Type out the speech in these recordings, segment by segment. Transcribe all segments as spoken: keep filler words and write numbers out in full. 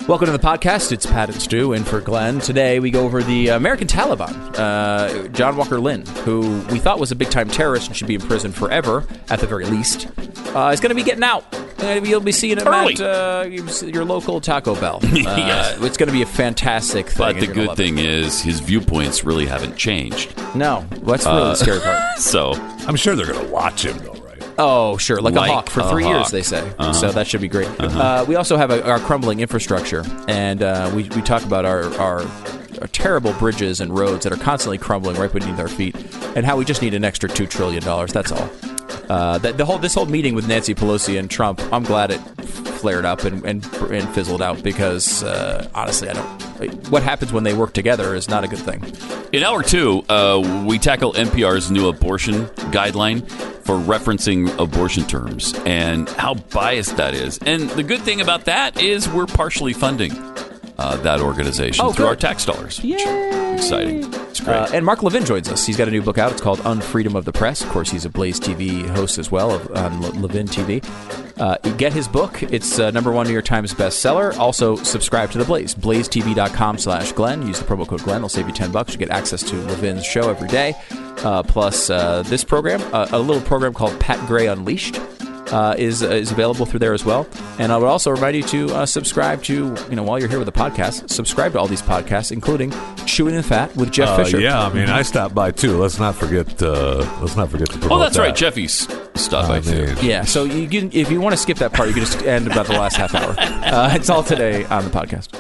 Welcome to the podcast. It's Pat and Stu in for Glenn. Today we go over the American Taliban, uh, John Walker Lynn, who we thought was a big-time terrorist and should be in prison forever, at the very least. Uh, he's going to be getting out. Uh, you'll be seeing him Early. at uh, your local Taco Bell. Uh, Yes. It's going to be a fantastic thing. But and the you're gonna good love thing it. is his viewpoints really haven't changed. No, that's really Uh, the scary part. So, I'm sure they're going to watch him, though, right? Oh, sure. Like, Like a hawk for a three hawk. years, they say. Uh-huh. So that should be great. Uh, we also have a, our crumbling infrastructure, and uh, we, we talk about our, our, our terrible bridges and roads that are constantly crumbling right beneath our feet, and how we just need an extra two trillion dollars. That's all. Uh, the, the whole this whole meeting with Nancy Pelosi and Trump, I'm glad it flared up and, and, and fizzled out because, uh, honestly, I don't... What happens when they work together is not a good thing. in hour two, uh, we tackle N P R's new abortion guideline for referencing abortion terms and how biased that is. And the good thing about that is we're partially funding uh, that organization Oh, through good. our tax dollars. which Yay! Exciting. It's great. Uh, and Mark Levin joins us. He's got a new book out. It's called Unfreedom of the Press. Of course, he's a Blaze T V host as well of, on Le- Levin T V. Uh, get his book. It's uh, number one New York Times bestseller. Also, subscribe to The Blaze. blazetv.com slash Glenn. Use the promo code Glenn. It'll save you ten bucks. You get access to Levin's show every day. Uh, plus, uh, this program, uh, a little program called Pat Gray Unleashed. Uh, is uh, is available through there as well. And I would also remind you to uh, subscribe to, you know, while you're here with the podcast, subscribe to all these podcasts, including Chewing the Fat with Jeff Uh, Fisher. yeah, I mean, I stopped by too. Let's not forget. Uh, let's not forget to promote oh, that's that. right. Jeffy's stopped by I too. mean, Yeah, so you can, if you want to skip that part, you can just end about the last half hour. Uh, it's all today on the podcast.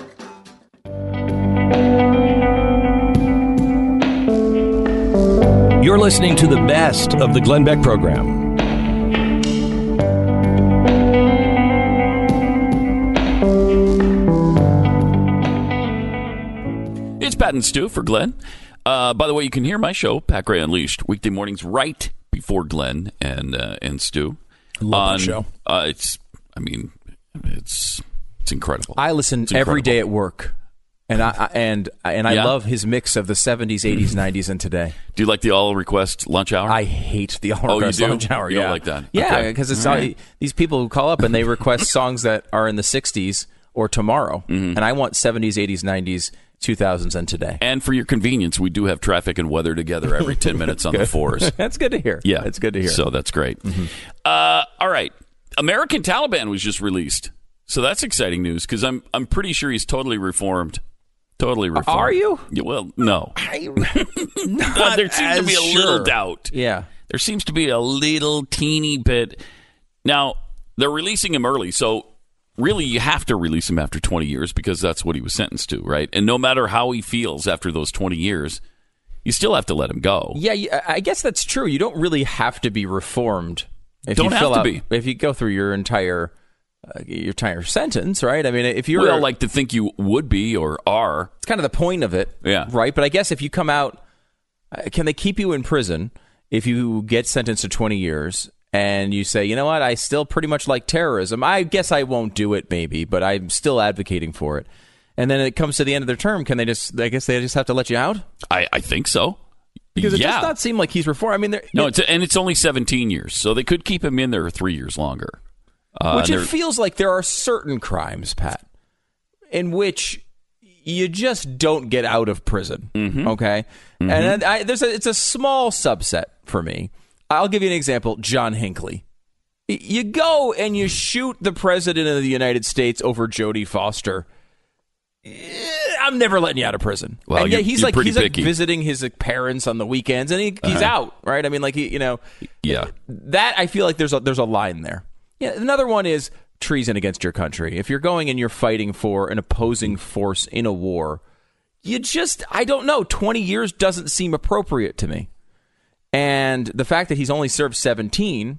You're listening to the best of the Glenn Beck program. It's Pat and Stu for Glenn. Uh, by the way, you can hear my show, Pat Gray Unleashed, weekday mornings right before Glenn and uh, and Stu. Love that show. Uh, it's, I mean, it's it's incredible. I listen It's every incredible. day at work, and I, I and and I Yeah? love his mix of the seventies, eighties, nineties, and today. Do you like the all request lunch hour? I hate the all Oh, you request do? lunch hour. You don't yeah. like that? Yeah, Okay. because it's All all, right. these people who call up and they request songs that are in the sixties or tomorrow, Mm-hmm. and I want seventies, eighties, nineties, two thousands, and today. And for your convenience, we do have traffic and weather together every ten minutes on the fours. That's good to hear. Yeah, it's good to hear. So that's great. Uh, all right, American Taliban was just released, so that's exciting news because I'm I'm pretty sure he's totally reformed. Totally reformed. Are you? Yeah, well, no. Not Uh, there seems to as be a sure. little doubt. Yeah. There seems to be a little teeny bit. Now, they're releasing him early, so really you have to release him after twenty years because that's what he was sentenced to, right? And no matter how he feels after those twenty years, you still have to let him go. Yeah, yeah, I guess that's true. You don't really have to be reformed. If Don't you have fill to out, be. If you go through your entire uh, your entire sentence, right? I mean, if you're Well, like to think you would be or are. it's kind of the point of it, Yeah. right? But I guess if you come out, uh, can they keep you in prison if you get sentenced to twenty years and you say, you know what, I still pretty much like terrorism. I guess I won't do it, maybe, but I'm still advocating for it. And then it comes to the end of their term. Can they just? I guess they just have to let you out I, I think so. because it yeah. does not seem like he's reformed. I mean, they're- No, it's and it's only seventeen years, so they could keep him in there three years longer. Uh, Which and it they're- feels like there are certain crimes, Pat, in which you just don't get out of prison. Mm-hmm. Okay, and I, there's a, it's a small subset for me. I'll give you an example: John Hinckley. Y- You go and you shoot the president of the United States over Jodie Foster. Eh, I'm never letting you out of prison. Well, and yet you're- he's you're like pretty he's like picky. visiting his like, parents on the weekends, and he, he's Uh-huh. out, right? I mean, like he, you know, Yeah. that I feel like there's a there's a line there. Yeah, another one is treason against your country. If you're going and you're fighting for an opposing force in a war, you just I don't know. twenty years doesn't seem appropriate to me. And the fact that he's only served seventeen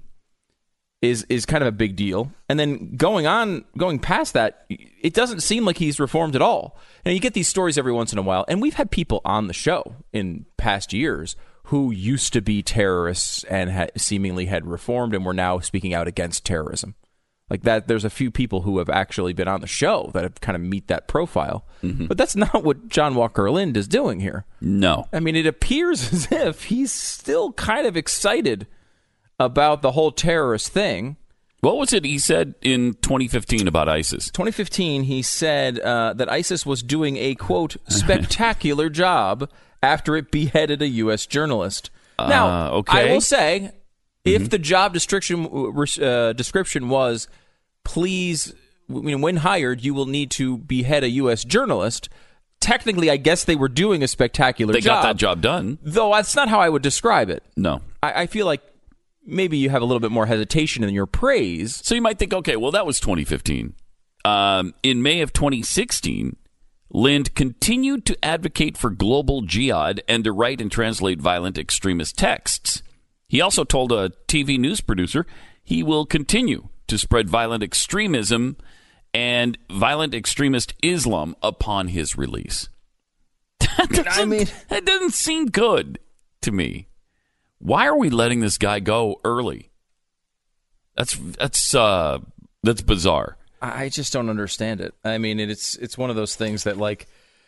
is is kind of a big deal. And then going on, going past that, it doesn't seem like he's reformed at all. And you get these stories every once in a while, and we've had people on the show in past years who used to be terrorists and ha- seemingly had reformed and were now speaking out against terrorism. Like that, there's a few people who have actually been on the show that have kind of meet that profile. Mm-hmm. But that's not what John Walker Lind is doing here. No. I mean, it appears as if he's still kind of excited about the whole terrorist thing. What was it he said in twenty fifteen about ISIS? twenty fifteen, he said uh, that ISIS was doing a, quote, spectacular job after it beheaded a U S journalist. Now, uh, okay. I will say, if Mm-hmm. the job description uh, description was, please, when hired, you will need to behead a U S journalist, technically, I guess they were doing a spectacular They job. got that job done. Though that's not how I would describe it. No. I, I feel like maybe you have a little bit more hesitation in your praise. So you might think, okay, well, that was twenty fifteen. Um, in May of twenty sixteen, Lind continued to advocate for global jihad and to write and translate violent extremist texts. He also told a T V news producer he will continue to spread violent extremism and violent extremist Islam upon his release. That doesn't, I mean, that doesn't seem good to me. Why are we letting this guy go early? That's that's uh, that's bizarre. I just don't understand it. I mean, it's it's one of those things that, like,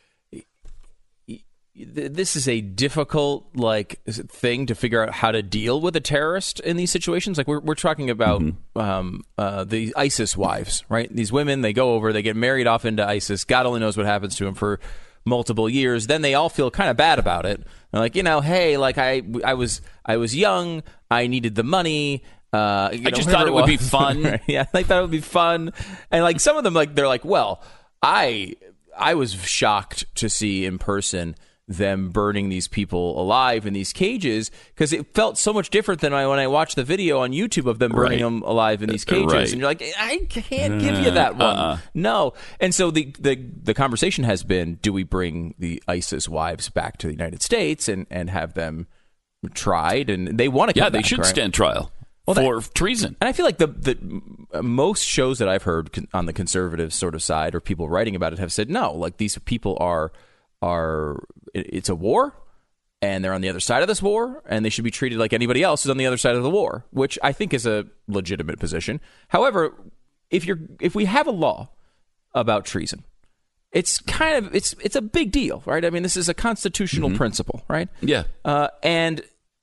this is a difficult, like, thing to figure out how to deal with a terrorist in these situations. Like, we're we're talking about mm-hmm. um, uh, the ISIS wives, right? These women, they go over, they get married off into ISIS. God only knows what happens to them for multiple years. Then they all feel kind of bad about it. They're like, you know, hey, like I I was I was young, I needed the money. Uh, you I know, just thought it, it would be fun. Yeah, I thought it would be fun. And like some of them, like they're like, well, I I was shocked to see in person them burning these people alive in these cages because it felt so much different than I, when I watched the video on YouTube of them burning right. them alive in these cages. Right. And you're like, I can't give you that one. Uh-uh. No. And so the, the the conversation has been, do we bring the ISIS wives back to the United States and, and have them tried? And they want to come Yeah, they back, should right? stand trial well, for that, treason. And I feel like the, the most shows that I've heard on the conservative sort of side or people writing about it have said, no, like these people are are it's a war and they're on the other side of this war and they should be treated like anybody else who's on the other side of the war, which I think is a legitimate position. However, if you're if we have a law about treason, it's kind of it's it's a big deal, right? I mean, this is a constitutional mm-hmm. principle, right? Yeah. Uh, and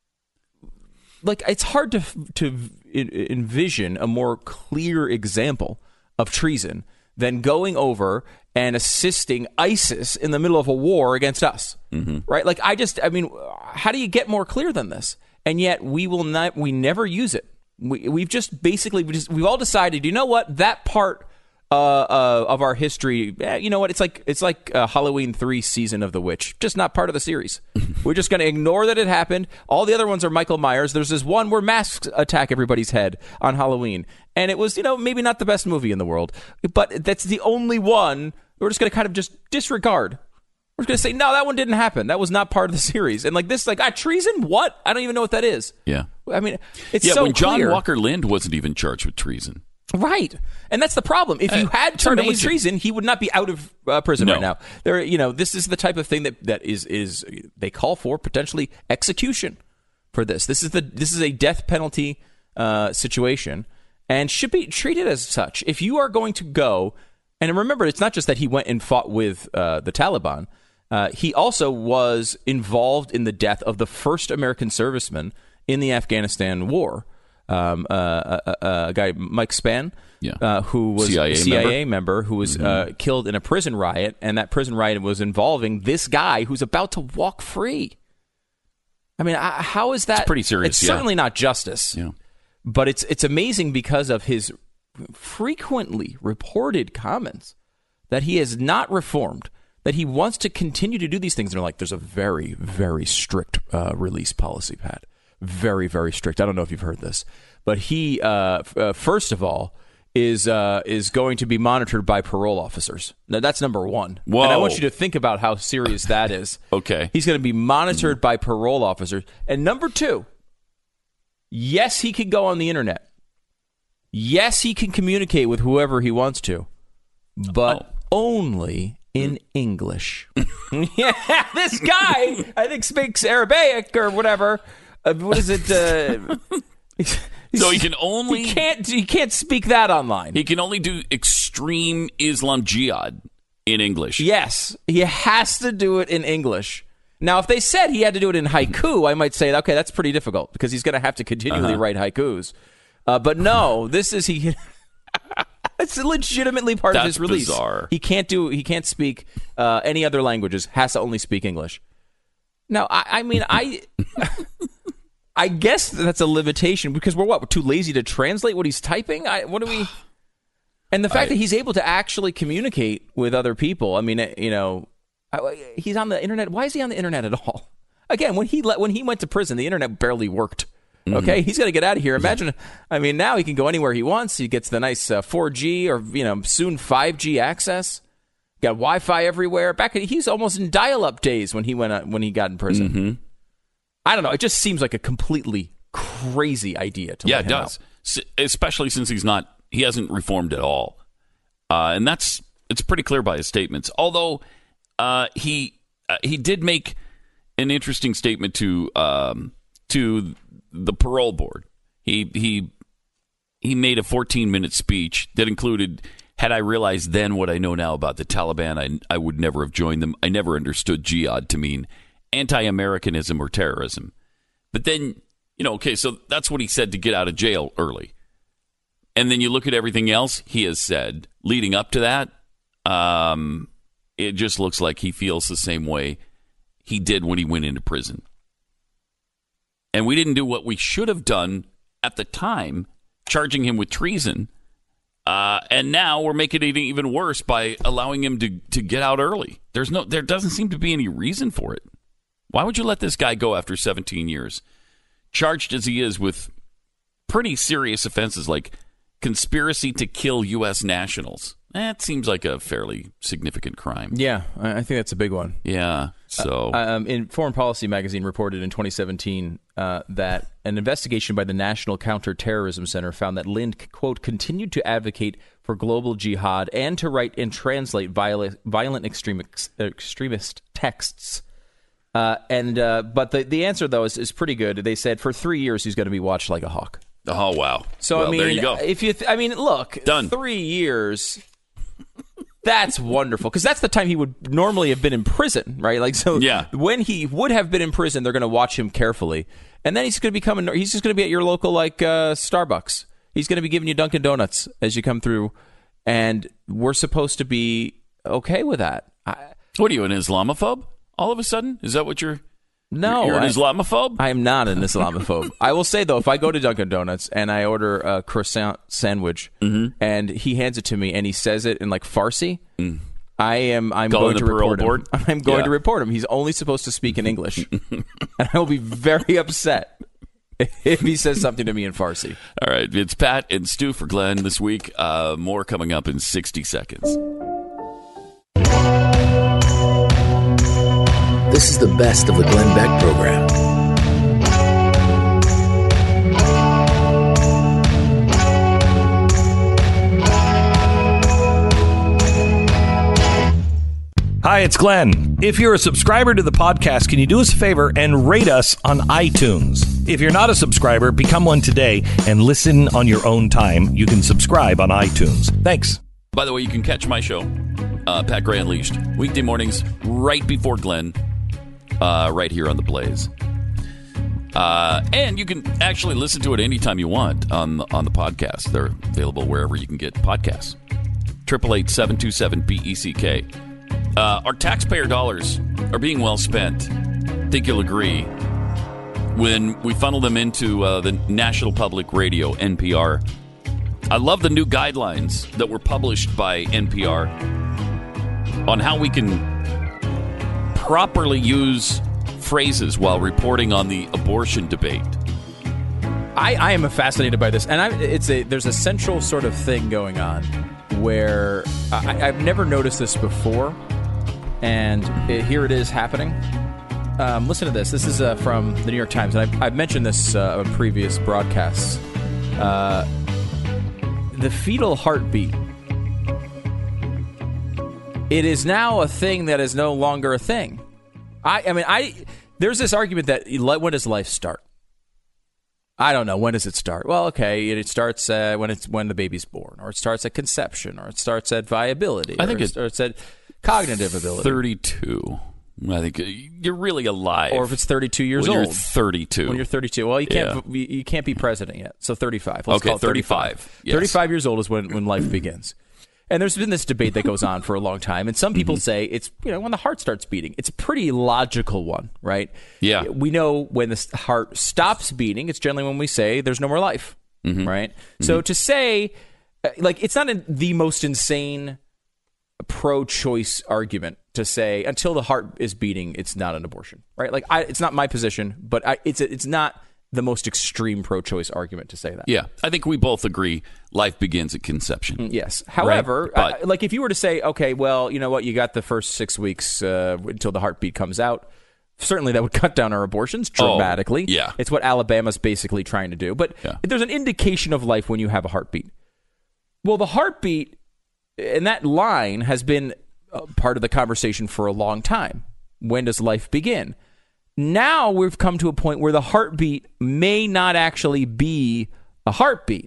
like it's hard to to envision a more clear example of treason than going over and assisting ISIS in the middle of a war against us, mm-hmm. right? Like, I just, I mean, how do you get more clear than this? And yet we will not, we never use it. We, we've just basically, we just, we've all decided, you know what, that part uh, uh, of our history, eh, you know what, it's like, it's like uh, Halloween three Season of the Witch, just not part of the series. We're just going to ignore that it happened. All the other ones are Michael Myers. There's this one where masks attack everybody's head on Halloween. And it was, you know, maybe not the best movie in the world, but that's the only one we're just going to kind of just disregard. We're going to say, no, that one didn't happen. That was not part of the series. And like this, like, ah, treason? What? I don't even know what that is. Yeah. I mean, it's yeah, so when John clear. Walker Lind wasn't even charged with treason. Right. And that's the problem. If you Uh, had it's charged him with amazing. treason, he would not be out of uh, prison No. right now. There, you know, this is the type of thing that, that is is they call for potentially execution for this. This is the this is a death penalty uh, situation and should be treated as such. If you are going to go, and remember, it's not just that he went and fought with uh, the Taliban. Uh, he also was involved in the death of the first American serviceman in the Afghanistan war. Um, uh, a, a, a guy, Mike Spann, Yeah. uh, who was C I A a C I A member, member? who was Mm-hmm. uh, killed in a prison riot, and that prison riot was involving this guy who's about to walk free. I mean, I, how is that? It's pretty serious, It's yeah. certainly not justice, Yeah. but it's it's amazing because of his frequently reported comments that he has not reformed, that he wants to continue to do these things. And they're like, there's a very, very strict uh, release policy, Pat. Very, very strict. I don't know if you've heard this, but he, uh, f- uh, first of all, is uh, is going to be monitored by parole officers. Now, that's number one. Whoa. And I want you to think about how serious that is. Okay. He's going to be monitored by parole officers. And number two, yes, he can go on the internet. Yes, he can communicate with whoever he wants to, but Oh. only in English. Yeah, this guy, I think, speaks Arabic or whatever. Uh, what is it? Uh, So he can only he can't he can't speak that online. he can only do extreme Islam jihad in English. Yes, he has to do it in English. Now, if they said he had to do it in haiku, I might say, okay, that's pretty difficult because he's going to have to continually Uh-huh. write haikus. Uh, but no, this is he. It's legitimately part That's of his release. Bizarre. He can't do. He can't speak uh, any other languages. Has to only speak English. Now, I, I mean, I. I guess that's a limitation because we're what? We're too lazy to translate what he's typing. I, what do we? And the fact I, that he's able to actually communicate with other people. I mean, you know, he's on the internet. Why is he on the internet at all? Again, when he let, when he went to prison, the internet barely worked. Okay, mm-hmm. He's got to get out of here. Imagine, I mean, now he can go anywhere he wants. He gets the nice uh, four G or, you know, soon five G access. Got Wi-Fi everywhere. Back, he's almost in dial-up days when he went uh, when he got in prison. Mm-hmm. I don't know. It just seems like a completely crazy idea to yeah, let it him does. out. S- especially since he's not, he hasn't reformed at all, uh, and that's it's pretty clear by his statements. Although uh, he uh, he did make an interesting statement to um, to. the parole board. He he he made a fourteen minute speech that included, had I realized then what I know now about the Taliban, I, I would never have joined them. I never understood jihad to mean anti-Americanism or terrorism. But then, you know, okay, so that's what he said to get out of jail early. And then you look at everything else he has said leading up to that, um, it just looks like he feels the same way he did when he went into prison. And we didn't do what we should have done at the time, charging him with treason. Uh, and now we're making it even worse by allowing him to, to get out early. There's no, there doesn't seem to be any reason for it. Why would you let this guy go after seventeen years, charged as he is with pretty serious offenses like conspiracy to kill U S nationals? That seems like a fairly significant crime. Yeah, I think that's a big one. Yeah. So, uh, um, in Foreign Policy magazine reported in twenty seventeen uh, that an investigation by the National Counterterrorism Center found that Lind, quote, continued to advocate for global jihad and to write and translate violent, violent extremist, extremist texts. Uh, and uh, but the the answer though is, is pretty good. They said for three years he's going to be watched like a hawk. Oh wow! So well, I mean, there you go. If you, th- I mean, look, Done. Three years. That's wonderful because that's the time he would normally have been in prison, right? Like, so yeah. when he would have been in prison, they're going to watch him carefully, and then he's going to become. A, he's just going to be at your local like uh, Starbucks. He's going to be giving you Dunkin' Donuts as you come through, and we're supposed to be okay with that. I, what are you, an Islamophobe? All of a sudden, is that what you're? No, you're an I, Islamophobe? I am not an Islamophobe. I will say, though, if I go to Dunkin' Donuts and I order a croissant sandwich mm-hmm. and he hands it to me and he says it in like Farsi, mm. I am I'm Calling going to report board? him. I'm going yeah. to report him. He's only supposed to speak in English. And I will be very upset if he says something to me in Farsi. All right. It's Pat and Stu for Glenn this week. Uh, more coming up in sixty seconds. This is the best of the Glenn Beck program. Hi, it's Glenn. If you're a subscriber to the podcast, can you do us a favor and rate us on iTunes? If you're not a subscriber, become one today and listen on your own time. You can subscribe on iTunes. Thanks. By the way, you can catch my show, uh, Pat Gray Unleashed, weekday mornings right before Glenn. Uh, right here on the Blaze, uh, and you can actually listen to it anytime you want on the, on the podcast. They're available wherever you can get podcasts. Triple eight seven two seven B E C K. Uh, our taxpayer dollars are being well spent. I think you'll agree when we funnel them into uh, the National Public Radio (N P R). I love the new guidelines that were published by N P R on how we can properly use phrases while reporting on the abortion debate. I, I am fascinated by this, and I, it's a there's a central sort of thing going on where I, I've never noticed this before, and it, here it is happening. Um, listen to this. This is uh, from the New York Times, and I've, I've mentioned this uh, on previous broadcasts. Uh, the fetal heartbeat. It is now a thing that is no longer a thing. I, I mean, I there's this argument that when does life start? I don't know. When does it start? Well, okay, it starts uh, when it's when the baby's born, or it starts at conception, or it starts at viability. I think or it starts at cognitive ability. thirty-two. I think you're really alive. Or if it's thirty-two years when old. You're thirty-two. When you're thirty-two. Well, you can't yeah. you can't be president yet. So thirty-five. Let's okay, call it thirty-five. thirty-five. Yes. thirty-five years old is when, when life begins. And there's been this debate that goes on for a long time. And some people mm-hmm. say it's, you know, when the heart starts beating. It's a pretty logical one, right? Yeah. We know when the heart stops beating, it's generally when we say there's no more life, mm-hmm. right? Mm-hmm. So to say, like, it's not in the most insane pro-choice argument to say until the heart is beating, it's not an abortion, right? Like, I, it's not my position, but I, it's it's not the most extreme pro-choice argument to say that. Yeah, I think we both agree life begins at conception. Yes. However, right? but, I, like if you were to say, okay, well, you know what, you got the first six weeks uh, until the heartbeat comes out, certainly that would cut down our abortions dramatically. Oh, yeah. It's what Alabama's basically trying to do. But yeah. there's an indication of life when you have a heartbeat. Well, the heartbeat, and that line has been part of the conversation for a long time. When does life begin? Now we've come to a point where the heartbeat may not actually be a heartbeat.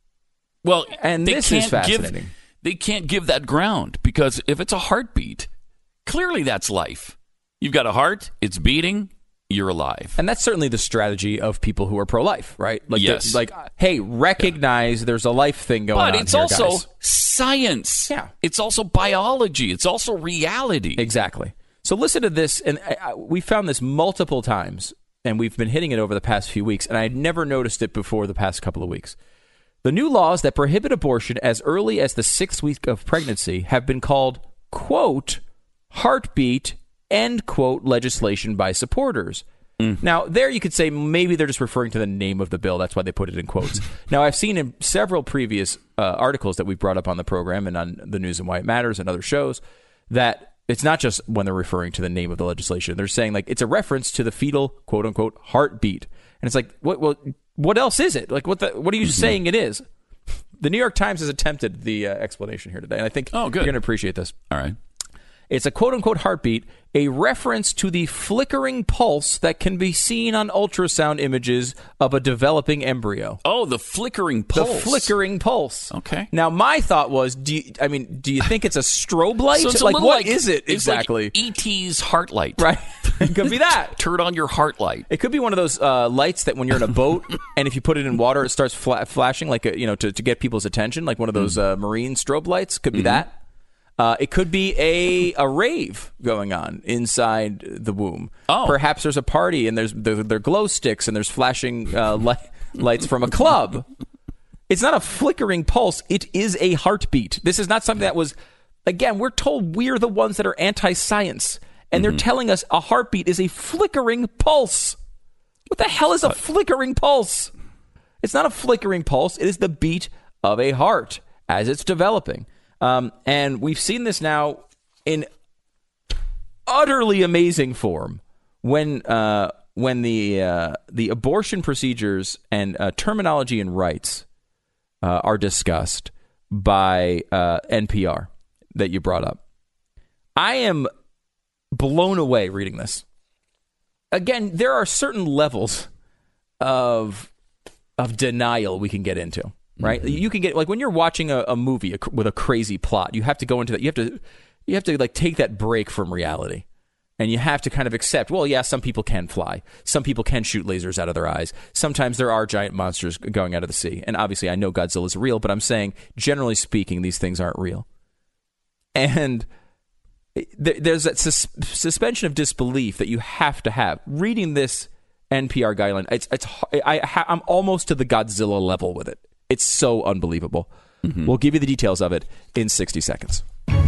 Well, and this is fascinating. Give, they can't give that ground because if it's a heartbeat, clearly that's life. You've got a heart, it's beating, you're alive. And that's certainly the strategy of people who are pro-life, right? Like, yes. Like, hey, recognize yeah. there's a life thing going but on it's here, also guys. Science. Yeah. It's also biology. It's also reality. Exactly. So listen to this, and I, I, we found this multiple times, and we've been hitting it over the past few weeks, and I had never noticed it before the past couple of weeks. The new laws that prohibit abortion as early as the sixth week of pregnancy have been called, quote, heartbeat, end quote, legislation by supporters. Mm. Now, there you could say maybe they're just referring to the name of the bill. That's why they put it in quotes. Now, I've seen in several previous uh, articles that we've brought up on the program and on the News and Why It Matters and other shows that it's not just when they're referring to the name of the legislation. They're saying, like, it's a reference to the fetal, quote unquote, heartbeat. And it's like, what what, what else is it? Like, what the, what are you mm-hmm. saying it is? The New York Times has attempted the uh, explanation here today, and I think oh, good. you're going to appreciate this. All right. It's a quote unquote heartbeat, a reference to the flickering pulse that can be seen on ultrasound images of a developing embryo. Oh, the flickering pulse. The flickering pulse. Okay. Now, my thought was, do you, I mean, do you think it's a strobe light? So it's like, a what like, is it exactly? It's like E T's heart light. Right. It could be that. Turn on your heart light. It could be one of those uh, lights that when you're in a boat and if you put it in water, it starts fla- flashing like a, you know, to, to get people's attention, like one of those uh, marine strobe lights. Could be mm-hmm. that. Uh, it could be a a rave going on inside the womb. Oh. Perhaps there's a party and there's there, there are glow sticks and there's flashing uh, li- lights from a club. It's not a flickering pulse. It is a heartbeat. This is not something that was, again, we're told we're the ones that are anti-science. And mm-hmm. they're telling us a heartbeat is a flickering pulse. What the hell is a flickering pulse? It's not a flickering pulse. It is the beat of a heart as it's developing. Um, and we've seen this now in utterly amazing form when uh, when the uh, the abortion procedures and uh, terminology and rights uh, are discussed by uh, N P R that you brought up. I am blown away reading this. Again, there are certain levels of of denial we can get into. Right, mm-hmm. You can get like when you're watching a, a movie with a crazy plot, you have to go into that. You have to, you have to like take that break from reality, and you have to kind of accept. Well, yeah, some people can fly, some people can shoot lasers out of their eyes. Sometimes there are giant monsters going out of the sea, and obviously, I know Godzilla is real, but I'm saying, generally speaking, these things aren't real. And th- there's that sus- suspension of disbelief that you have to have. Reading this N P R guideline, it's it's I, I I'm almost to the Godzilla level with it. It's so unbelievable. Mm-hmm. We'll give you the details of it in sixty seconds.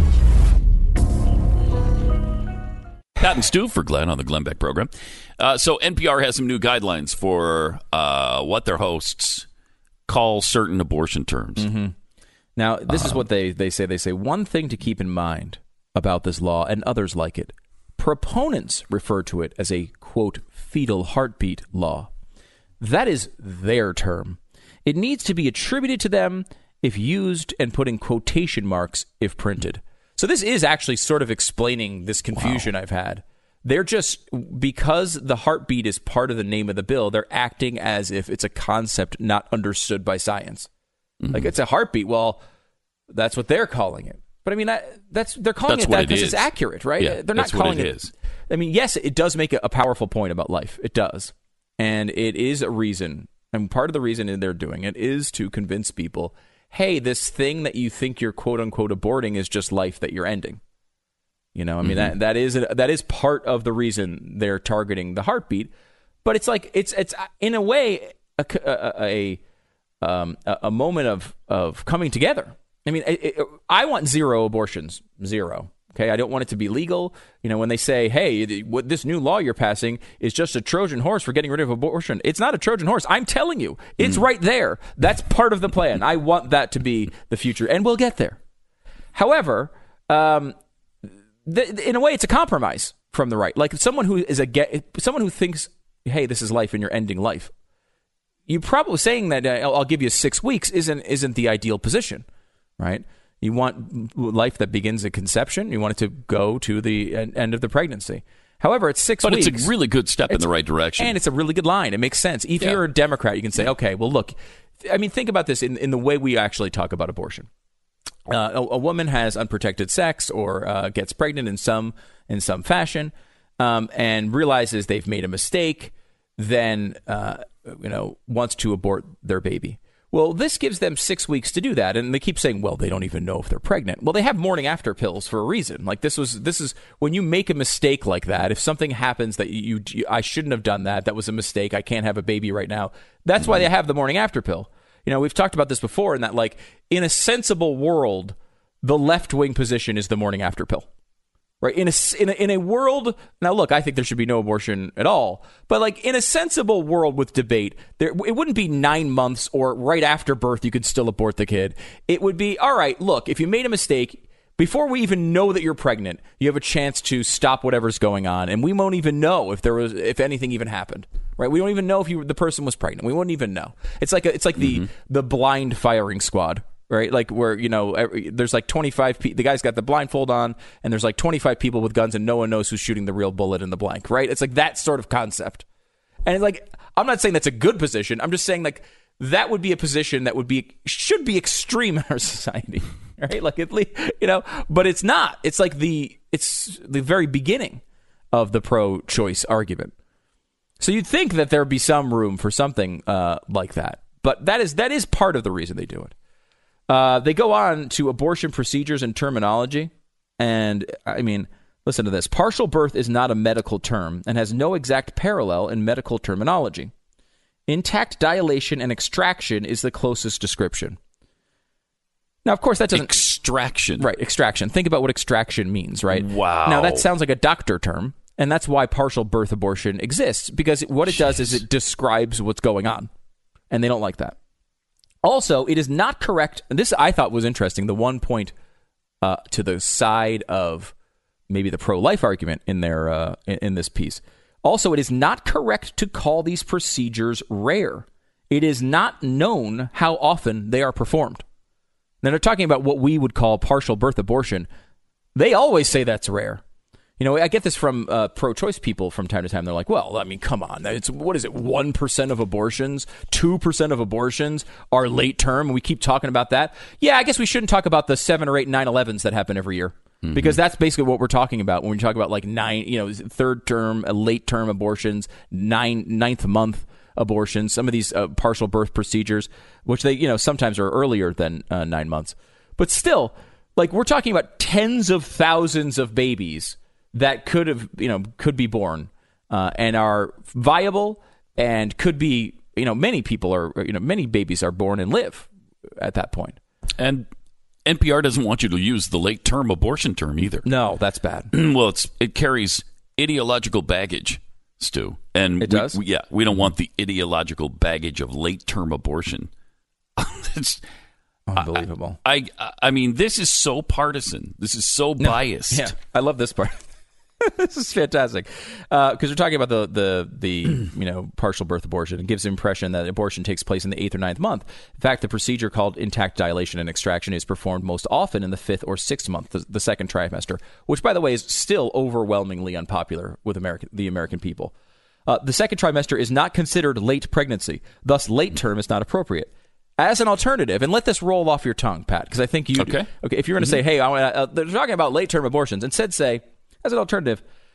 Pat and Stu for Glenn on the Glenn Beck program. Uh, so N P R has some new guidelines for uh, what their hosts call certain abortion terms. Mm-hmm. Now, this uh, is what they, they say. They say, one thing to keep in mind about this law and others like it. Proponents refer to it as a, quote, fetal heartbeat law. That is their term. It needs to be attributed to them if used and put in quotation marks if printed. So this is actually sort of explaining this confusion wow. I've had. They're just, because the heartbeat is part of the name of the bill, they're acting as if it's a concept not understood by science. Mm-hmm. Like, it's a heartbeat. Well, that's what they're calling it. But I mean, that, that's they're calling that's it that it because it's accurate, right? Yeah, they're not that's calling what it. it is. I mean, yes, it does make a, a powerful point about life. It does. And it is a reason, and part of the reason they're doing it is to convince people, hey, this thing that you think you're quote-unquote aborting is just life that you're ending. You know, I mean, mm-hmm. that that is a, that is part of the reason they're targeting the heartbeat. But it's like, it's, it's in a way, a, a, a, um, a moment of, of coming together. I mean, it, it, I want zero abortions, zero. Okay, I don't want it to be legal. You know, when they say, hey, what this new law you're passing is just a Trojan horse for getting rid of abortion. It's not a Trojan horse. I'm telling you, it's mm. right there. That's part of the plan. I want that to be the future, and we'll get there. However, um, th- in a way, it's a compromise from the right. Like someone who is a get, someone who thinks, hey, this is life and you're ending life. You probably saying that uh, I'll give you six weeks isn't isn't the ideal position, right? You want life that begins at conception. You want it to go to the end of the pregnancy. However, it's six but weeks. But it's a really good step in the right direction. And it's a really good line. It makes sense. If yeah. you're a Democrat, you can say, okay, well, look, I mean, think about this in, in the way we actually talk about abortion. Uh, a, a woman has unprotected sex or uh, gets pregnant in some in some fashion um, and realizes they've made a mistake, then uh, you know wants to abort their baby. Well, this gives them six weeks to do that, and they keep saying, "Well, they don't even know if they're pregnant." Well, they have morning after pills for a reason. Like this was, this is when you make a mistake like that. If something happens that you, you I shouldn't have done that, that was a mistake. I can't have a baby right now. That's why they have the morning after pill. You know, we've talked about this before, in that, like, in a sensible world, the left wing position is the morning after pill. Right, in a, in a in a world now, look, I think there should be no abortion at all. But like in a sensible world with debate, there it wouldn't be nine months or right after birth you could still abort the kid. It would be, all right, look, if you made a mistake before we even know that you're pregnant, you have a chance to stop whatever's going on, and we won't even know if there was if anything even happened. Right, we don't even know if you the person was pregnant. We wouldn't even know. It's like a, it's like mm-hmm. the the blind firing squad. Right, like where, you know, every, there's like twenty-five people. The guy's got the blindfold on, and there's like twenty-five people with guns, and no one knows who's shooting the real bullet in the blank. Right? It's like that sort of concept. And it's like, I'm not saying that's a good position. I'm just saying, like, that would be a position that would be should be extreme in our society. Right? Like, at least, you know, but it's not. It's like the it's the very beginning of the pro-choice argument. So you'd think that there'd be some room for something uh, like that, but that is that is part of the reason they do it. Uh, they go on to abortion procedures and terminology. And, I mean, listen to this. Partial birth is not a medical term and has no exact parallel in medical terminology. Intact dilation and extraction is the closest description. Now, of course, that doesn't... Extraction. Right, extraction. Think about what extraction means, right? Wow. Now, that sounds like a doctor term, and that's why partial birth abortion exists, because what it Jeez. does is it describes what's going on, and they don't like that. Also, it is not correct, and this I thought was interesting, the one point uh, to the side of maybe the pro-life argument in their uh, in, in this piece. Also, it is not correct to call these procedures rare. It is not known how often they are performed. Now, they're talking about what we would call partial birth abortion. They always say that's rare. You know, I get this from uh, pro-choice people from time to time. They're like, well, I mean, come on. It's, what is it, one percent of abortions, two percent of abortions are late term, and we keep talking about that. Yeah, I guess we shouldn't talk about the seven or eight nine elevens that happen every year, mm-hmm. because that's basically what we're talking about when we talk about, like, nine, you know, third term, uh, late term abortions, nine, ninth month abortions, some of these uh, partial birth procedures, which they, you know, sometimes are earlier than uh, nine months. But still, like, we're talking about tens of thousands of babies that could have, you know, could be born uh, and are viable and could be, you know, many people are, you know, many babies are born and live at that point. And N P R doesn't want you to use the late term abortion term either. No, that's bad. Well, it's it carries ideological baggage, Stu. And it we, does? We, yeah, we don't want the ideological baggage of late term abortion. It's unbelievable. I, I I mean, this is so partisan. This is so biased. Yeah, I love this part. This is fantastic because uh, we're talking about the the the you know partial birth abortion. It gives the impression that abortion takes place in the eighth or ninth month. In fact, the procedure called intact dilation and extraction is performed most often in the fifth or sixth month, the, the second trimester, which, by the way, is still overwhelmingly unpopular with American the American people. Uh, the second trimester is not considered late pregnancy, thus late term is not appropriate. As an alternative, and let this roll off your tongue, Pat, because I think you okay. Okay, if you're going to mm-hmm. say, hey, I, uh, they're talking about late term abortions, instead say, as an alternative,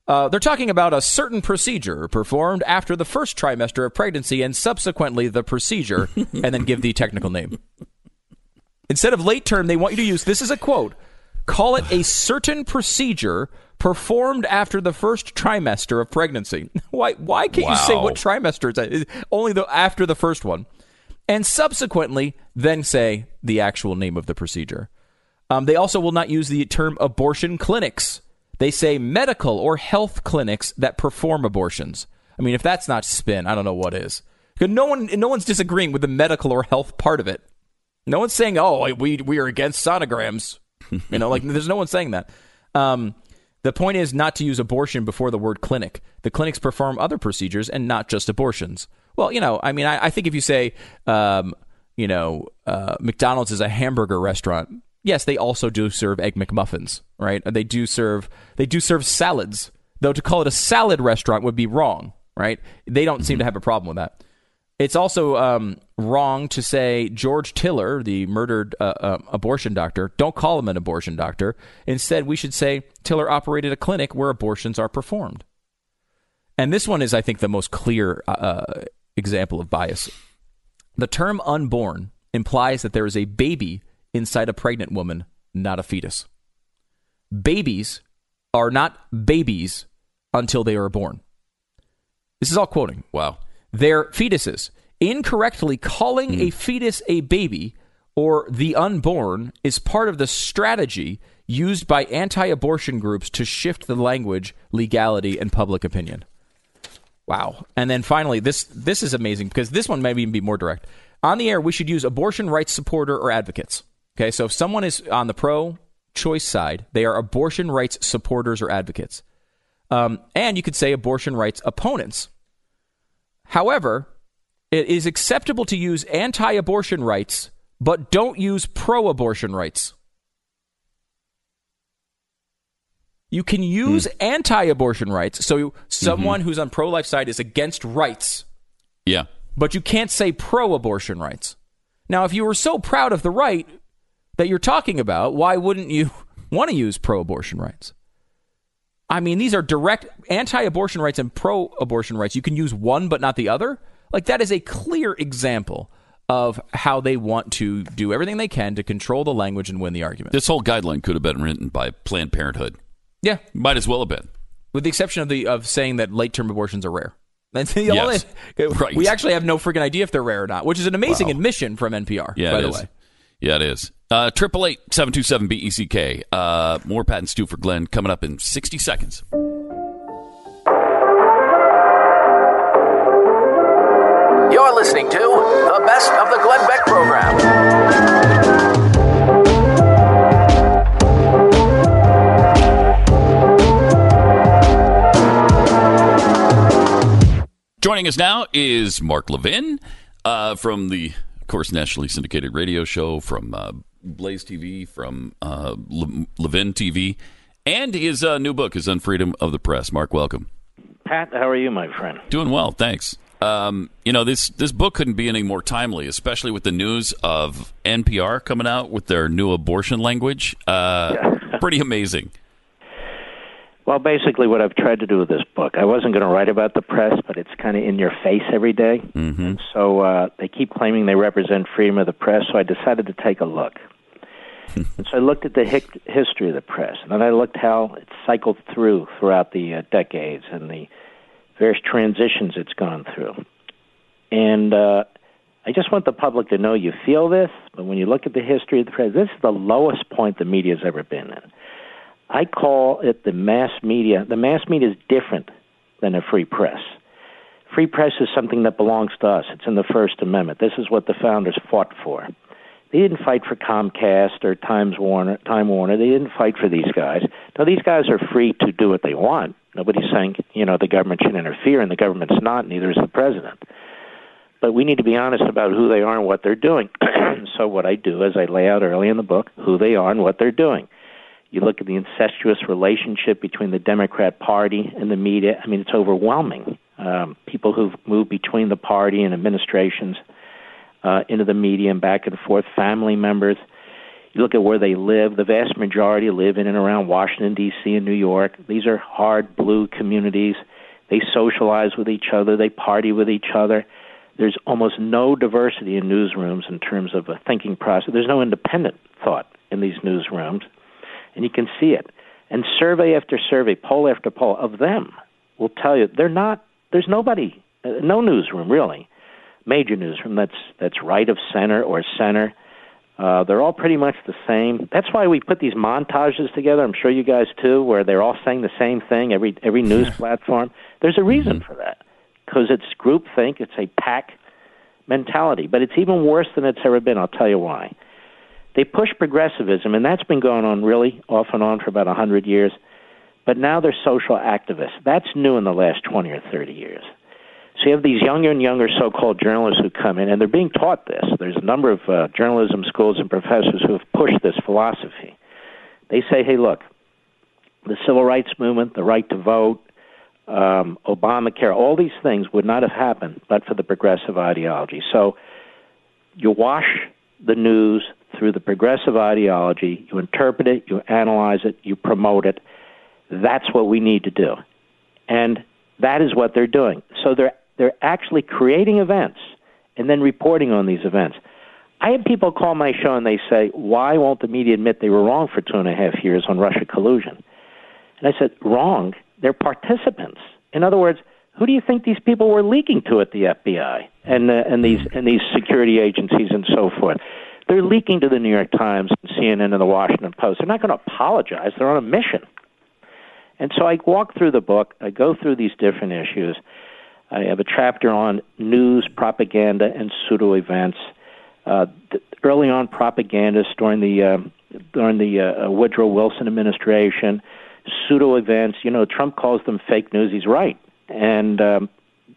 Uh, they're talking about a certain procedure performed after the first trimester of pregnancy and subsequently the procedure, and then give the technical name. Instead of late term, they want you to use, this is a quote, call it a certain procedure performed after the first trimester of pregnancy. Why Why can't Wow. you say what trimester it's at? Only the, after the first one. And subsequently, then say the actual name of the procedure. Um, they also will not use the term abortion clinics. They say medical or health clinics that perform abortions. I mean, if that's not spin, I don't know what is. Because no one, no one's disagreeing with the medical or health part of it. No one's saying, "Oh, we we are against sonograms." You know, like there's no one saying that. Um, the point is not to use abortion before the word clinic. The clinics perform other procedures and not just abortions. Well, you know, I mean, I, I think if you say, um, you know, uh, McDonald's is a hamburger restaurant. Yes, they also do serve Egg McMuffins, right? They do serve they do serve salads, though to call it a salad restaurant would be wrong, right? They don't seem to have a problem with that. It's also um, wrong to say George Tiller, the murdered uh, uh, abortion doctor, don't call him an abortion doctor. Instead, we should say Tiller operated a clinic where abortions are performed. And this one is, I think, the most clear uh, example of bias. The term unborn implies that there is a baby inside a pregnant woman, not a fetus. Babies are not babies until they are born. This is all quoting. Wow. They're fetuses. Incorrectly calling mm. a fetus a baby or the unborn is part of the strategy used by anti-abortion groups to shift the language, legality, and public opinion. Wow. And then finally, this this is amazing because this one may even be more direct. On the air, we should use abortion rights supporter or advocates. Okay, so if someone is on the pro-choice side, they are abortion rights supporters or advocates. Um, and you could say abortion rights opponents. However, it is acceptable to use anti-abortion rights, but don't use pro-abortion rights. You can use mm. anti-abortion rights, so someone mm-hmm. who's on pro-life side is against rights. Yeah. But you can't say pro-abortion rights. Now, if you were so proud of the right that you're talking about, why wouldn't you want to use pro-abortion rights? I mean, these are direct anti-abortion rights and pro-abortion rights. You can use one but not the other. Like, that is a clear example of how they want to do everything they can to control the language and win the argument. This whole guideline could have been written by Planned Parenthood. Yeah. Might as well have been. With the exception of the of saying that late-term abortions are rare. That's the yes. only, right. We actually have no freaking idea if they're rare or not, which is an amazing wow. admission from N P R, yeah, by it the is. way. Yeah, it is. Triple eight seven two seven B E C K. Uh, more Pat and Stu for Glenn coming up in sixty seconds. You're listening to the best of the Glenn Beck program. Joining us now is Mark Levin uh, from the, of course, nationally syndicated radio show, from uh, Blaze T V, from uh, Le- Levin T V, and his uh, new book is On Freedom of the Press. Mark, welcome. Pat, how are you, my friend? Doing well, thanks. Um, you know, this this book couldn't be any more timely, especially with the news of N P R coming out with their new abortion language. Uh, yeah. Pretty amazing. Well, basically what I've tried to do with this book, I wasn't going to write about the press, but it's kind of in your face every day. Mm-hmm. So uh, they keep claiming they represent freedom of the press, so I decided to take a look. And so I looked at the hic- history of the press, and then I looked how it cycled through throughout the uh, decades and the various transitions it's gone through. And uh, I just want the public to know you feel this, but when you look at the history of the press, this is the lowest point the media's ever been in. I call it the mass media. The mass media is different than a free press. Free press is something that belongs to us. It's in the First Amendment. This is what the founders fought for. They didn't fight for Comcast or Times Warner, Time Warner. They didn't fight for these guys. Now, these guys are free to do what they want. Nobody's saying, you know, the government should interfere, and the government's not, neither is the president. But we need to be honest about who they are and what they're doing. So what I do is I lay out early in the book who they are and what they're doing. You look at the incestuous relationship between the Democrat Party and the media. I mean, it's overwhelming. Um, people who've moved between the party and administrations uh, into the media and back and forth, family members. You look at where they live. The vast majority live in and around Washington, D C and New York. These are hard blue communities. They socialize with each other. They party with each other. There's almost no diversity in newsrooms in terms of a thinking process. There's no independent thought in these newsrooms, and you can see it. And survey after survey, poll after poll of them will tell you they're not. There's nobody, uh, no newsroom really, major newsroom that's that's right of center or center. Uh, they're all pretty much the same. That's why we put these montages together. I'm sure you guys too, where they're all saying the same thing. Every every news platform. There's a reason for that, because it's groupthink. It's a pack mentality. But it's even worse than it's ever been. I'll tell you why. They push progressivism, and that's been going on really off and on for about one hundred years. But now they're social activists. That's new in the last twenty or thirty years. So you have these younger and younger so-called journalists who come in, and they're being taught this. There's a number of uh, journalism schools and professors who have pushed this philosophy. They say, hey, look, the civil rights movement, the right to vote, um, Obamacare, all these things would not have happened but for the progressive ideology. So you wash the news through the progressive ideology, you interpret it, you analyze it, you promote it. That's what we need to do. And that is what they're doing. So they're they're actually creating events and then reporting on these events. I have people call my show and they say, why won't the media admit they were wrong for two and a half years on Russia collusion? And I said, wrong? They're participants. In other words, who do you think these people were leaking to at the F B I and uh, and these and these security agencies and so forth? They're leaking to the New York Times, and C N N, and the Washington Post. They're not going to apologize. They're on a mission. And so I walk through the book. I go through these different issues. I have a chapter on news, propaganda, and pseudo-events. Uh, early on, propagandists during the uh, during the uh, Woodrow Wilson administration, pseudo-events. You know, Trump calls them fake news. He's right. And um,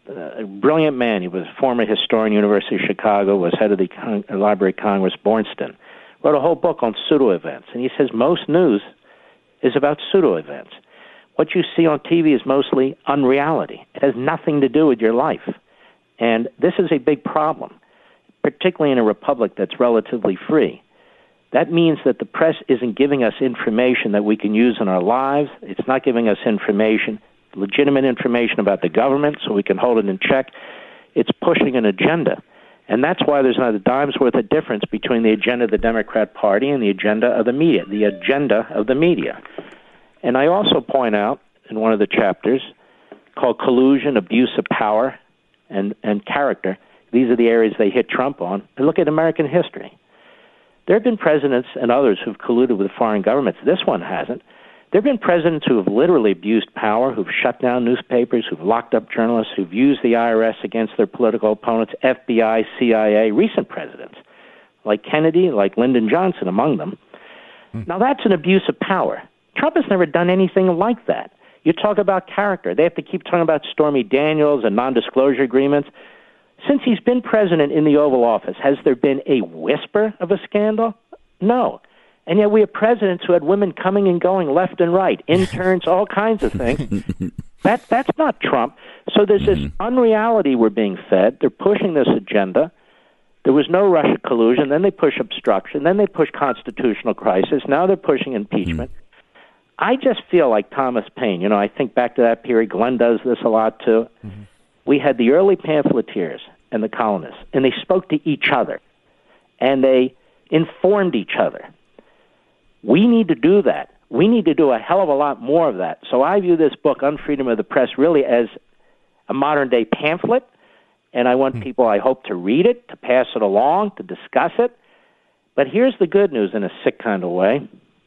a brilliant man. He was a former historian, University of Chicago, was head of the Con- Library of Congress, Bornstein. Wrote a whole book on pseudo-events. And he says most news is about pseudo-events. What you see on T V is mostly unreality. It has nothing to do with your life. And this is a big problem, particularly in a republic that's relatively free. That means that the press isn't giving us information that we can use in our lives. It's not giving us information, legitimate information about the government so we can hold it in check. It's pushing an agenda. And that's why there's not a dime's worth of difference between the agenda of the Democrat Party and the agenda of the media, the agenda of the media. And I also point out in one of the chapters called Collusion, Abuse of Power, and, and Character, these are the areas they hit Trump on, and look at American history. There have been presidents and others who've colluded with foreign governments. This one hasn't. There have been presidents who have literally abused power, who've shut down newspapers, who've locked up journalists, who've used the I R S against their political opponents, F B I, C I A, recent presidents, like Kennedy, like Lyndon Johnson, among them. Hmm. Now, that's an abuse of power. Trump has never done anything like that. You talk about character. They have to keep talking about Stormy Daniels and non-disclosure agreements. Since he's been president in the Oval Office, has there been a whisper of a scandal? No. And yet we have presidents who had women coming and going left and right, interns, all kinds of things. That, that's not Trump. So there's this unreality we're being fed. They're pushing this agenda. There was no Russia collusion. Then they push obstruction. Then they push constitutional crisis. Now they're pushing impeachment. Mm. I just feel like Thomas Paine. You know, I think back to that period. Glenn does this a lot, too. Mm-hmm. We had the early pamphleteers and the colonists, and they spoke to each other, and they informed each other. We need to do that. We need to do a hell of a lot more of that. So I view this book, Unfreedom of the Press, really as a modern-day pamphlet, and I want mm-hmm. people, I hope, to read it, to pass it along, to discuss it. But here's the good news in a sick kind of way.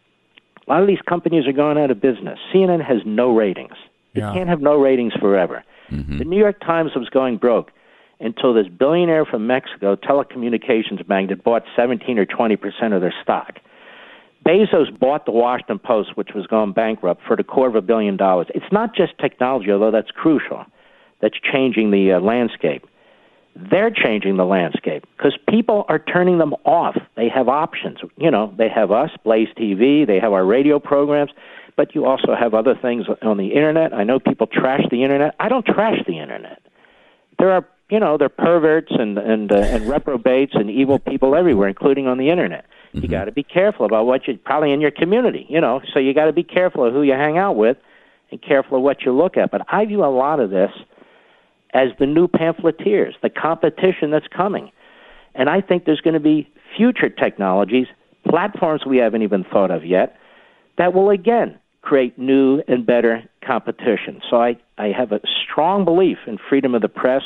A lot of these companies are going out of business. C N N has no ratings. It yeah. can't have no ratings forever. Mm-hmm. The New York Times was going broke until this billionaire from Mexico, telecommunications magnate, bought seventeen or twenty percent of their stock. Bezos bought the Washington Post, which was going bankrupt, for the quarter of a billion dollars. It's not just technology, although that's crucial, that's changing the uh, landscape. They're changing the landscape because people are turning them off. They have options. You know, they have us, Blaze T V, they have our radio programs, but you also have other things on the Internet. I know people trash the Internet. I don't trash the Internet. There are, you know, there are perverts and and uh, and reprobates and evil people everywhere, including on the Internet. You mm-hmm. got to be careful about what you, probably in your community, you know, so you got to be careful of who you hang out with and careful of what you look at. But I view a lot of this as the new pamphleteers, the competition that's coming. And I think there's going to be future technologies, platforms we haven't even thought of yet, that will, again, create new and better competition. So I, I have a strong belief in freedom of the press,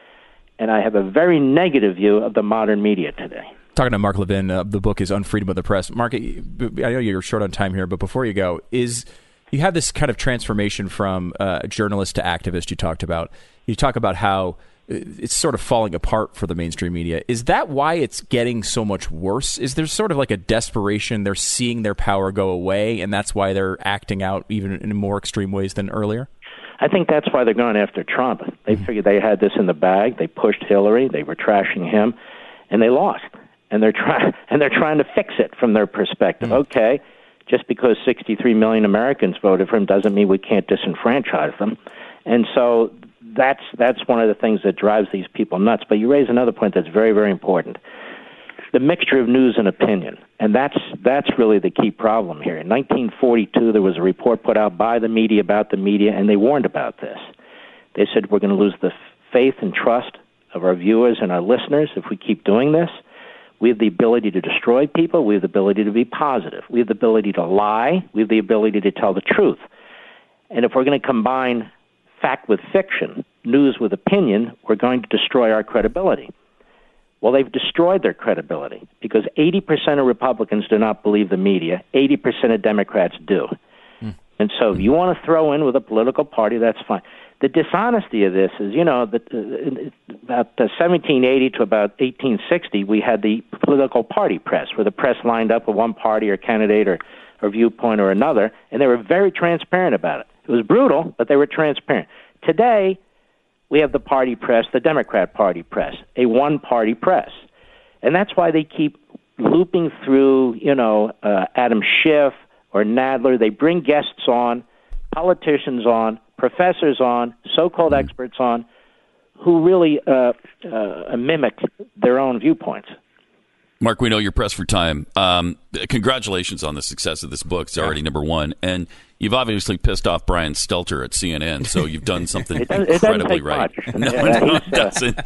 and I have a very negative view of the modern media today. Talking to Mark Levin, uh, the book is On Freedom of the Press. Mark, I know you're short on time here, but before you go, is you have this kind of transformation from uh, journalist to activist you talked about. You talk about how it's sort of falling apart for the mainstream media. Is that why it's getting so much worse? Is there sort of like a desperation? They're seeing their power go away, and that's why they're acting out even in more extreme ways than earlier? I think that's why they're going after Trump. They mm-hmm. figured they had this in the bag. They pushed Hillary. They were trashing him, and they lost. And they're trying and they're trying to fix it from their perspective. Mm-hmm. Okay, just because sixty-three million Americans voted for him doesn't mean we can't disenfranchise them. And so that's that's one of the things that drives these people nuts. But you raise another point that's very, very important. The mixture of news and opinion. And that's that's really the key problem here. In nineteen forty-two, there was a report put out by the media about the media, and they warned about this. They said we're going to lose the faith and trust of our viewers and our listeners if we keep doing this. We have the ability to destroy people. We have the ability to be positive. We have the ability to lie. We have the ability to tell the truth. And if we're going to combine fact with fiction, news with opinion, we're going to destroy our credibility. Well, they've destroyed their credibility because eighty percent of Republicans do not believe the media. eighty percent of Democrats do. Mm. And so if you want to throw in with a political party, that's fine. The dishonesty of this is, you know, that uh, about uh, seventeen eighty to about eighteen sixty, we had the political party press, where the press lined up with one party or candidate or, or viewpoint or another, and they were very transparent about it. It was brutal, but they were transparent. Today, we have the party press, the Democrat Party press, a one-party press. And that's why they keep looping through, you know, uh, Adam Schiff or Nadler. They bring guests on, politicians on, professors on, so-called mm. experts on, who really uh, uh, mimic their own viewpoints. Mark, we know you're pressed for time. Um, congratulations on the success of this book. It's already yeah. number one. And you've obviously pissed off Brian Stelter at C N N, so you've done something it does, incredibly it right. No, yeah, no, it doesn't.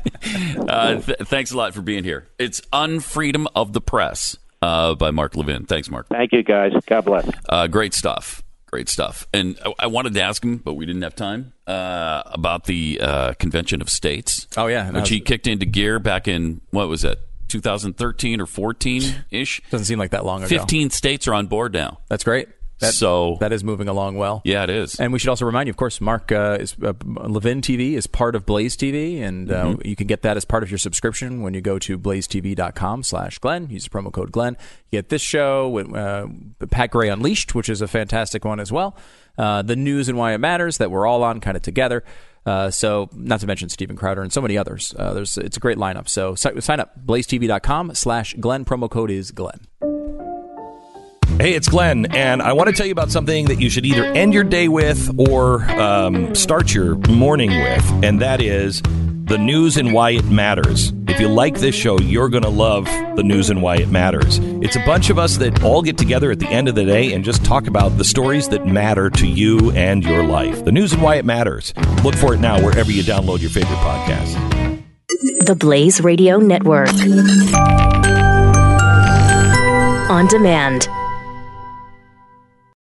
Uh, th- thanks a lot for being here. It's Unfreedom of the Press uh, by Mark Levin. Thanks, Mark. Thank you, guys. God bless. Uh, great stuff. Great stuff. And I, I wanted to ask him, but we didn't have time, uh, about the uh, Convention of States. Oh, yeah. Which was... he kicked into gear back in, what was it, two thousand thirteen or fourteen-ish? Doesn't seem like that long ago. fifteen states are on board now. That's great. That, so that is moving along well. Yeah, it is. And we should also remind you, of course, Mark uh, is uh, Levin T V is part of Blaze T V, and uh, mm-hmm. you can get that as part of your subscription when you go to blaze t v dot com slash Glenn. Use the promo code Glenn. You get this show with uh, Pat Gray Unleashed, which is a fantastic one as well. Uh, the News and Why It Matters that we're all on kind of together. Uh, so not to mention Steven Crowder and so many others. Uh, there's it's a great lineup. So sign up, blaze t v dot com slash Glenn. Promo code is Glenn. Hey, it's Glenn, and I want to tell you about something that you should either end your day with or um, start your morning with, and that is The News and Why It Matters. If you like this show, you're going to love The News and Why It Matters. It's a bunch of us that all get together at the end of the day and just talk about the stories that matter to you and your life. The News and Why It Matters. Look for it now wherever you download your favorite podcast. The Blaze Radio Network. On demand.